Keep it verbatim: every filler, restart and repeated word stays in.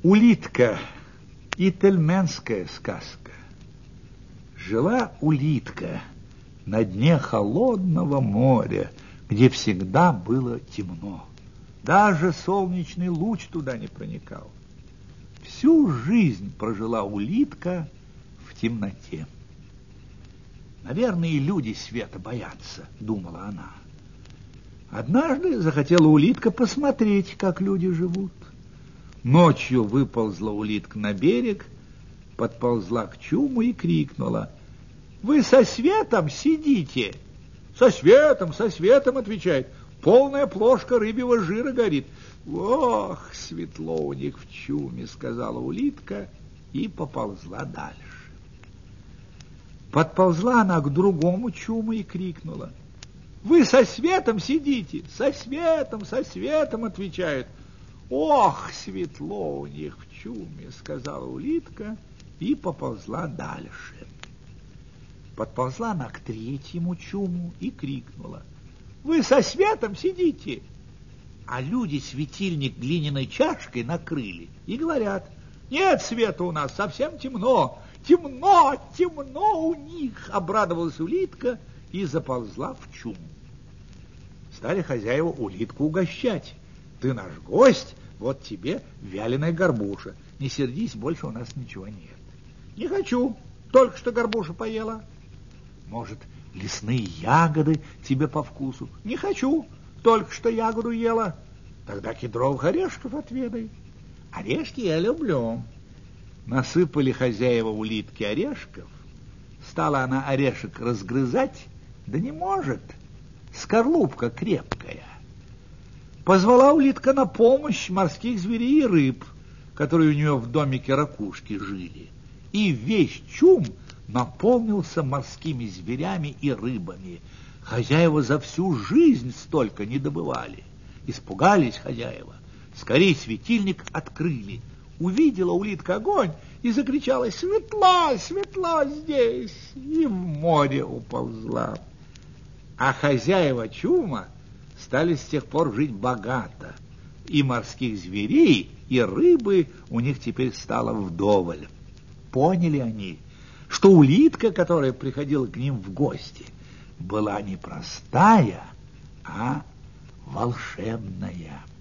Улитка. Ительменская сказка. Жила улитка на дне холодного моря, где всегда было темно. Даже солнечный луч туда не проникал. Всю жизнь прожила улитка в темноте. Наверное, и люди света боятся, думала она. Однажды захотела улитка посмотреть, как люди живут. Ночью выползла улитка на берег, подползла к чуму и крикнула: «Вы со светом сидите?» «Со светом, со светом», — отвечает. «Полная плошка рыбьего жира горит». «Ох, светло у них в чуме», — сказала улитка и поползла дальше. Подползла она к другому чуму и крикнула: «Вы со светом сидите?» «Со светом, со светом», — отвечают. «Ох, светло у них в чуме», — сказала улитка и поползла дальше. Подползла она к третьему чуму и крикнула: «Вы со светом сидите?» А люди светильник глиняной чашкой накрыли и говорят: «Нет света у нас, совсем темно, темно, темно у них», — обрадовалась улитка и заползла в чуму. Стали хозяева улитку угощать. «Ты наш гость, вот тебе вяленая горбуша. Не сердись, больше у нас ничего нет». «Не хочу, только что горбушу поела». «Может, лесные ягоды тебе по вкусу?» «Не хочу, только что ягоду ела». «Тогда кедровых орешков отведай». «Орешки я люблю». Насыпали хозяева улитки орешков. Стала она орешек разгрызать, да не может, скорлупка крепкая. Позвала улитка на помощь морских зверей и рыб, которые у нее в домике ракушки жили. И весь чум наполнился морскими зверями и рыбами. Хозяева за всю жизнь столько не добывали. Испугались хозяева. Скорей светильник открыли. Увидела улитка огонь и закричала: «Светло, светло здесь!» И в море уползла. А хозяева чума стали с тех пор жить богато. И морских зверей, и рыбы у них теперь стало вдоволь. Поняли они, что улитка, которая приходила к ним в гости, была не простая, а волшебная.